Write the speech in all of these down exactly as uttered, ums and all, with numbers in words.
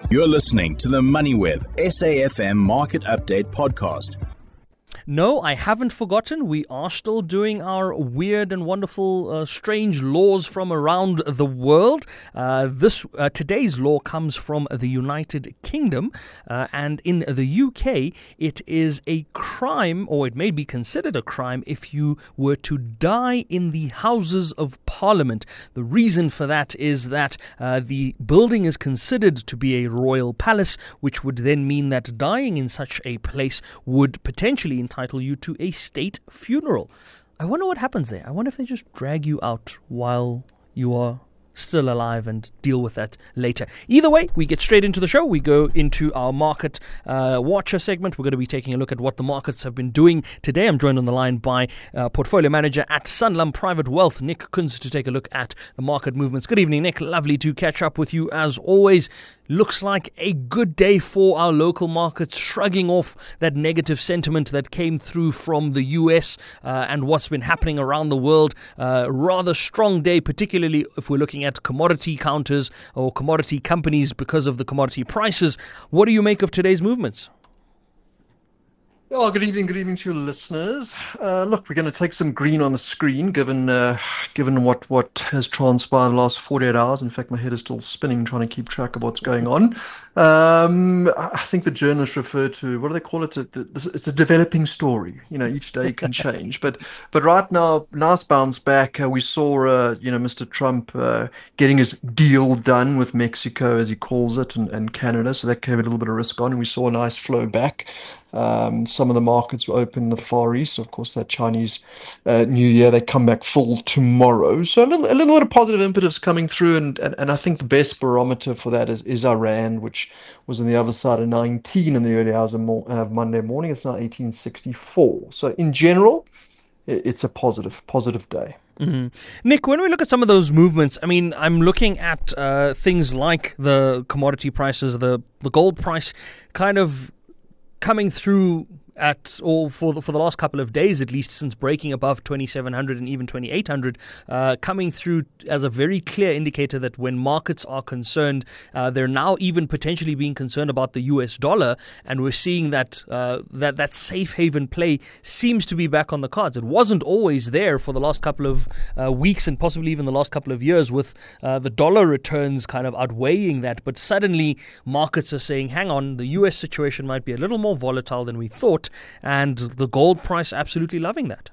You're listening to the MoneyWeb S A F M Market Update Podcast. No, I haven't forgotten. We are still doing our weird and wonderful, uh, strange laws from around the world. Uh, this uh, today's law comes from the United Kingdom, uh, and in the U K, it is a crime, or it may be considered a crime, if you were to die in the Houses of Parliament. The reason for that is that uh, the building is considered to be a royal palace, which would then mean that dying in such a place would potentially entitle you to a state funeral. I wonder what happens there. I wonder if they just drag you out while you are still alive and deal with that later. Either way, we get straight into the show. We go into our market uh, watcher segment. We're going to be taking a look at what the markets have been doing today. I'm joined on the line by uh, portfolio manager at Sanlam Private Wealth, Nick Kunz, to take a look at the market movements. Good evening, Nick. Lovely to catch up with you as always. Looks like a good day for our local markets, shrugging off that negative sentiment that came through from the U S uh, and what's been happening around the world. Uh, rather strong day, particularly if we're looking at commodity counters or commodity companies because of the commodity prices. What do you make of today's movements? Oh, good evening, good evening to your listeners. Uh, look, we're going to take some green on the screen, given uh, given what, what has transpired the last forty-eight hours. In fact, my head is still spinning trying to keep track of what's going on. Um, I think the journalists refer to, what do they call it? It's a developing story. You know, each day can change. But but right now, nice bounce back. Uh, we saw, uh, you know, Mister Trump uh, getting his deal done with Mexico, as he calls it, and, and Canada. So that gave a little bit of risk on, and we saw a nice flow back. Um, some of the markets were open in the Far East. So of course, that Chinese uh, New Year, they come back full tomorrow. So a little, a little bit of positive impetus coming through. And, and, and I think the best barometer for that is, is Iran, which was on the other side of nineteen in the early hours of, mo- of Monday morning. It's now eighteen sixty-four. So in general, it, it's a positive, positive day. Mm-hmm. Nick, when we look at some of those movements, I mean, I'm looking at uh, things like the commodity prices, the, the gold price kind of coming through at or for the, for the last couple of days, at least since breaking above twenty-seven hundred and even twenty-eight hundred, uh, coming through as a very clear indicator that when markets are concerned, uh, they're now even potentially being concerned about the U S dollar, and we're seeing that uh, that that safe haven play seems to be back on the cards. It wasn't always there for the last couple of uh, weeks and possibly even the last couple of years, with uh, the dollar returns kind of outweighing that. But suddenly markets are saying, hang on, the U S situation might be a little more volatile than we thought. And the gold price absolutely loving that.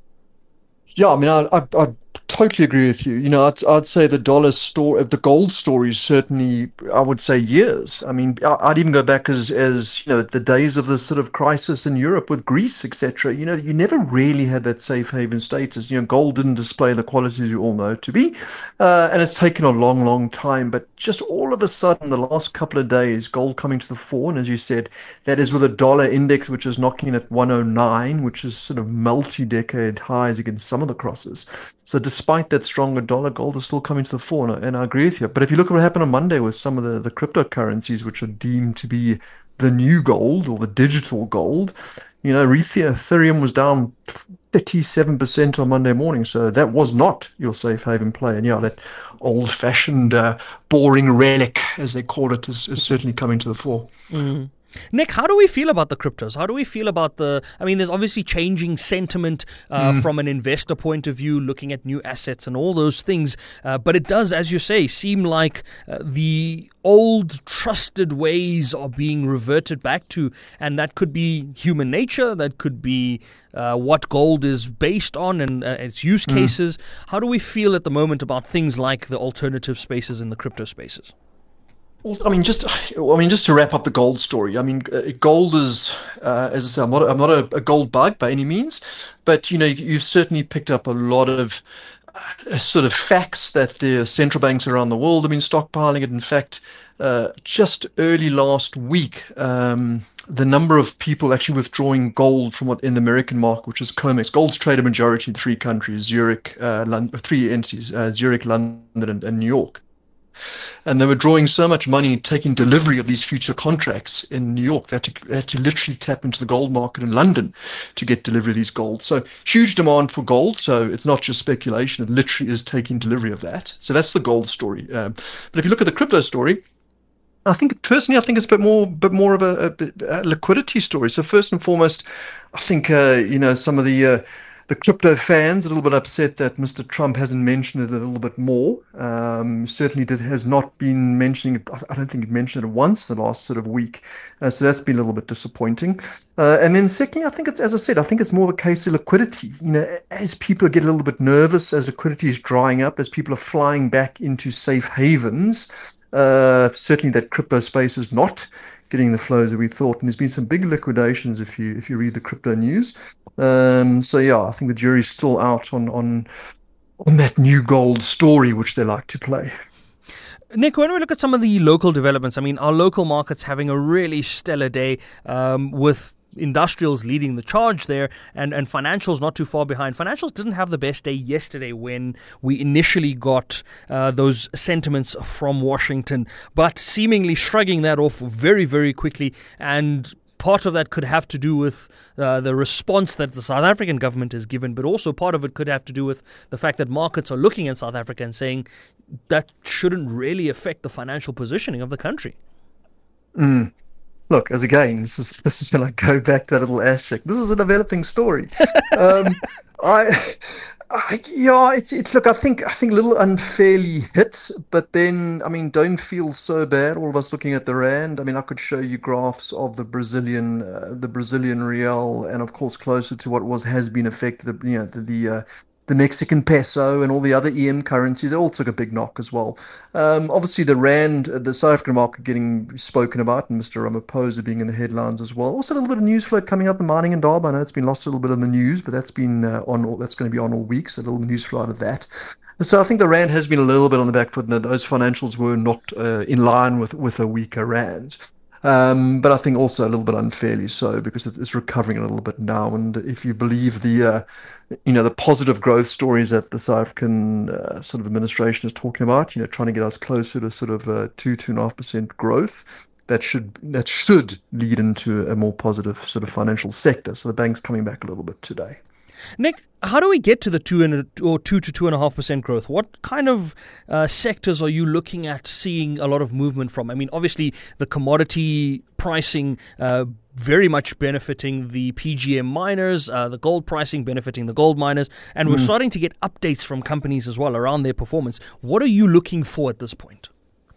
Yeah, I mean, I, I, I totally agree with you. You know, I'd, I'd say the dollar story, the gold story is certainly, I would say, years. I mean, I'd even go back as, as you know, the days of this sort of crisis in Europe with Greece, et cetera. You know, you never really had that safe haven status. You know, gold didn't display the qualities you all know it to be. Uh, and it's taken a long, long time. But just all of a sudden, the last couple of days, gold coming to the fore. And as you said, that is with a dollar index, which is knocking at one oh nine, which is sort of multi-decade highs against some of the crosses. So despite that stronger dollar, gold is still coming to the fore, and I, and I agree with you. But if you look at what happened on Monday with some of the, the cryptocurrencies, which are deemed to be the new gold or the digital gold, you know, Ethereum was down thirty-seven percent on Monday morning. So that was not your safe haven play. And yeah, that old-fashioned, uh, boring relic, as they call it, is, is certainly coming to the fore. Mm-hmm. Nick, how do we feel about the cryptos? How do we feel about the, I mean, there's obviously changing sentiment uh, mm. from an investor point of view, looking at new assets and all those things. Uh, but it does, as you say, seem like uh, the old trusted ways are being reverted back to. And that could be human nature. That could be uh, what gold is based on and uh, its use mm. cases. How do we feel at the moment about things like the alternative spaces in the crypto spaces? Well, I mean, just I mean, just to wrap up the gold story. I mean, uh, gold is, uh, as I say, I'm not, I'm not a, a gold bug by any means, but you know, you've certainly picked up a lot of uh, sort of facts that the central banks around the world have been stockpiling it. In fact, uh, just early last week, um, the number of people actually withdrawing gold from what in the American market, which is COMEX. Gold's traded majority in three countries: Zurich, uh, London, three entities: uh, Zurich, London, and, and New York. And they were drawing so much money, taking delivery of these future contracts in New York. They had, to, they had to literally tap into the gold market in London to get delivery of these gold. So huge demand for gold. So it's not just speculation. It literally is taking delivery of that. So that's the gold story. Um, but if you look at the crypto story, I think personally, I think it's a bit more, bit more of a, a, a liquidity story. So first and foremost, I think uh, you know some of the uh, the crypto fans a little bit upset that Mister Trump hasn't mentioned it a little bit more. Um, certainly, did has not been mentioning it. I don't think he mentioned it once the last sort of week. Uh, so that's been a little bit disappointing. Uh, and then secondly, I think it's as I said, I think it's more of a case of liquidity. You know, as people get a little bit nervous, as liquidity is drying up, as people are flying back into safe havens. Uh, certainly, that crypto space is not getting the flows that we thought, and there's been some big liquidations if you if you read the crypto news. Um, so yeah, I think the jury's still out on on on that new gold story which they like to play. Nick, when we look at some of the local developments, I mean, our local market's having a really stellar day um, with industrials leading the charge there, and, and financials not too far behind. Financials didn't have the best day yesterday when we initially got uh, those sentiments from Washington, but seemingly shrugging that off very, very quickly. And part of that could have to do with uh, the response that the South African government has given, but also part of it could have to do with the fact that markets are looking at South Africa and saying that shouldn't really affect the financial positioning of the country. Mm. Look, as again, this is this is when I go back to that little ass check. This is a developing story. um, I, I, yeah, it's it's look. I think I think a little unfairly hit, but then I mean, don't feel so bad. All of us looking at the rand. I mean, I could show you graphs of the Brazilian, uh, the Brazilian real, and of course closer to what was has been affected. You know, the, the uh, the Mexican peso and all the other E M currencies, they all took a big knock as well. Um, obviously, the rand, the South African market getting spoken about, and Mister Ramaphosa being in the headlines as well. Also, a little bit of news flow coming out the mining and Indaba. I know it's been lost a little bit in the news, but that's been uh, on. All, that's going to be on all week, so a little news flow out of that. So I think the rand has been a little bit on the back foot, and that those financials were not uh, in line with with a weaker rand. Um, but I think also a little bit unfairly so, because it's recovering a little bit now. And if you believe the, uh, you know, the positive growth stories that the South African uh, sort of administration is talking about, you know, trying to get us closer to sort of uh, two, two and a half percent growth, that should that should lead into a more positive sort of financial sector. So the bank's coming back a little bit today. Nick, how do we get to the two and a, or two to two and a half percent growth? What kind of uh, sectors are you looking at seeing a lot of movement from? I mean, obviously the commodity pricing uh, very much benefiting the P G M miners, uh, the gold pricing benefiting the gold miners, and we're mm. starting to get updates from companies as well around their performance. What are you looking for at this point?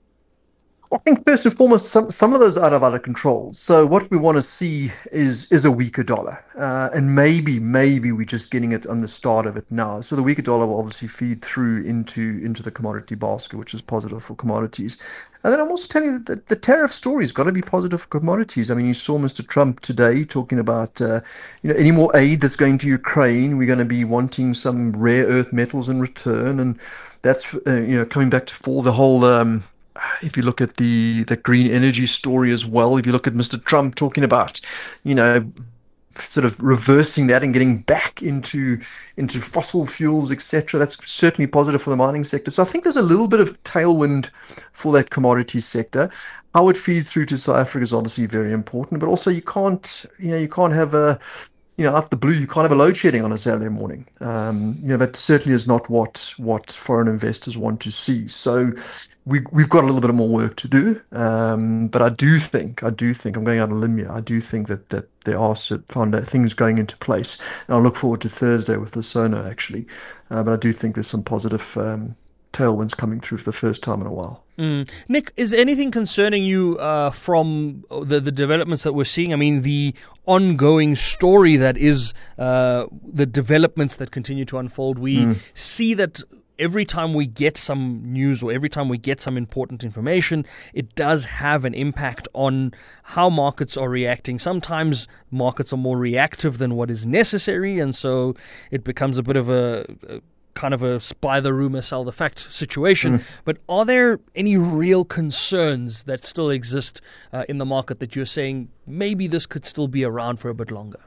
I think first and foremost, some some of those are out of our control. So what we want to see is is a weaker dollar, uh, and maybe maybe we're just getting it on the start of it now. So the weaker dollar will obviously feed through into into the commodity basket, which is positive for commodities. And then I'm also telling you that the tariff story's got to be positive for commodities. I mean, you saw Mister Trump today talking about uh, you know any more aid that's going to Ukraine. We're going to be wanting some rare earth metals in return, and that's uh, you know coming back to for the whole. Um, If you look at the, the green energy story as well, if you look at Mister Trump talking about, you know, sort of reversing that and getting back into into fossil fuels, et cetera, that's certainly positive for the mining sector. So I think there's a little bit of tailwind for that commodity sector. How it feeds through to South Africa is obviously very important, but also you can't, you know, you can't have a You know, out the blue, you can't have a load shedding on a Saturday morning. Um, you know, that certainly is not what what foreign investors want to see. So we we've got a little bit more work to do. Um, but I do think, I do think, I'm going out on a limb here. I do think that that there are found things going into place. And I look forward to Thursday with the Sono actually. Uh, but I do think there's some positive um, tailwinds coming through for the first time in a while. Mm. Nick, is anything concerning you uh, from the, the developments that we're seeing? I mean, the ongoing story that is uh, the developments that continue to unfold. We mm. see that every time we get some news or every time we get some important information, it does have an impact on how markets are reacting. Sometimes markets are more reactive than what is necessary, and so it becomes a bit of a... a kind of a buy the rumor, sell the fact situation. Mm. But are there any real concerns that still exist uh, in the market that you're saying maybe this could still be around for a bit longer?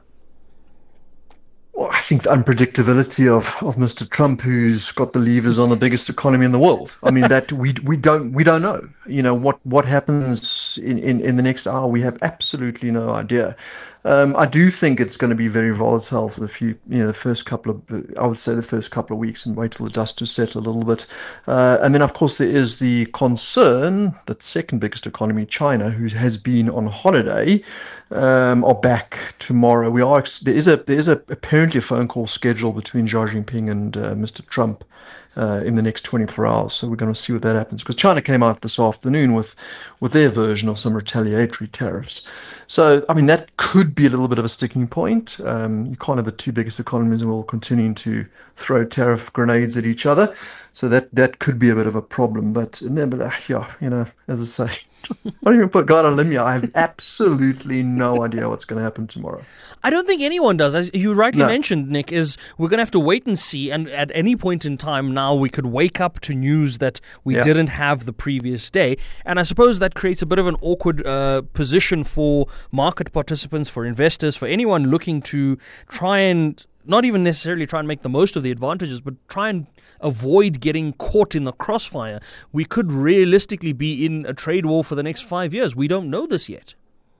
Well, I think the unpredictability of, of Mister Trump, who's got the levers on the biggest economy in the world. I mean, that we we don't we don't know. You know what what happens in, in, in the next hour. We have absolutely no idea. Um, I do think it's going to be very volatile for the few, you know, the first couple of, I would say the first couple of weeks, and wait till the dust to settle a little bit. Uh, and then, of course, there is the concern that second biggest economy, China, who has been on holiday, um, are back tomorrow. We are there is a there is a apparently a phone call scheduled between Xi Jinping and uh, Mister Trump uh, in the next twenty-four hours. So we're going to see what that happens, because China came out this afternoon with with their version of some retaliatory tariffs. So, I mean, that could be a little bit of a sticking point. Um, you can't have the two biggest economies in the world continuing to throw tariff grenades at each other. So that, that could be a bit of a problem. But, but yeah, you know, as I say, I don't even put God on a limb here. I have absolutely no idea what's going to happen tomorrow. I don't think anyone does. As you rightly No. mentioned, Nick, is we're going to have to wait and see. And at any point in time now, we could wake up to news that we Yeah. didn't have the previous day. And I suppose that creates a bit of an awkward uh, position for market participants, for investors, for anyone looking to try and not even necessarily try and make the most of the advantages, but try and avoid getting caught in the crossfire. We could realistically be in a trade war for the next five years. We don't know this yet.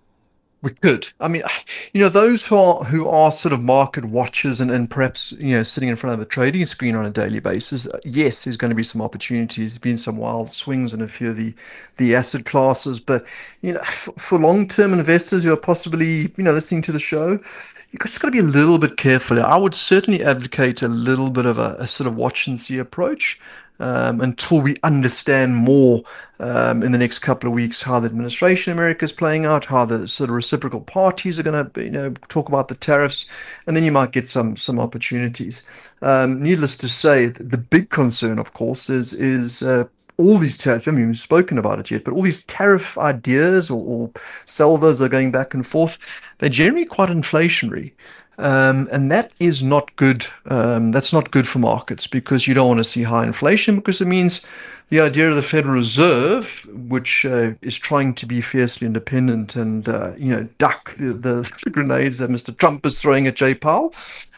We could. I mean, you know, those who are who are sort of market watchers and, and perhaps, you know, sitting in front of a trading screen on a daily basis, yes, there's going to be some opportunities. There's been some wild swings in a few of the, the asset classes. But, you know, for, for long-term investors who are possibly, you know, listening to the show, you've just got to be a little bit careful. I would certainly advocate a little bit of a, a sort of watch and see approach. Um, until we understand more um, in the next couple of weeks how the administration in America is playing out, how the sort of reciprocal parties are going to, you know, talk about the tariffs, and then you might get some some opportunities. Um, needless to say, the big concern, of course, is is uh, all these tariffs. I mean, we've spoken about it yet, but all these tariff ideas or, or salvos are going back and forth. They're generally quite inflationary. Um, and that is not good. Um, that's not good for markets, because you don't want to see high inflation, because it means the idea of the Federal Reserve, which uh, is trying to be fiercely independent and uh, you know duck the, the, the grenades that Mister Trump is throwing at Jay Powell.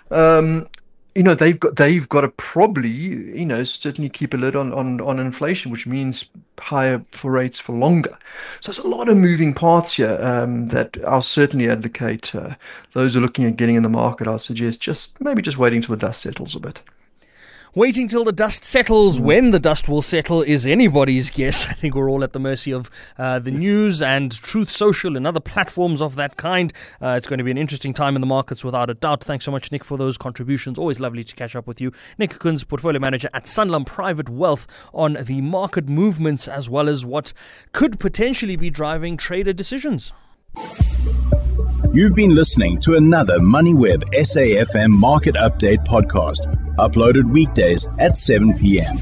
Um, you know they've got they've got to probably you know certainly keep a lid on, on, on inflation, which means higher for rates for longer. So there's a lot of moving parts here um, that I'll certainly advocate. Uh, those who are looking at getting in the market, I'll suggest just maybe just waiting till the dust settles a bit. Waiting till the dust settles. When the dust will settle is anybody's guess. I think we're all at the mercy of uh, the news and Truth Social and other platforms of that kind. Uh, it's going to be an interesting time in the markets without a doubt. Thanks so much, Nick, for those contributions. Always lovely to catch up with you. Nick Kunz, Portfolio Manager at Sanlam Private Wealth, on the market movements as well as what could potentially be driving trader decisions. You've been listening to another MoneyWeb S A F M Market Update podcast, uploaded weekdays at seven p.m.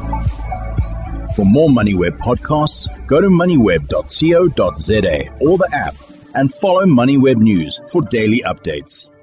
For more MoneyWeb podcasts, go to moneyweb dot co dot za or the app, and follow MoneyWeb News for daily updates.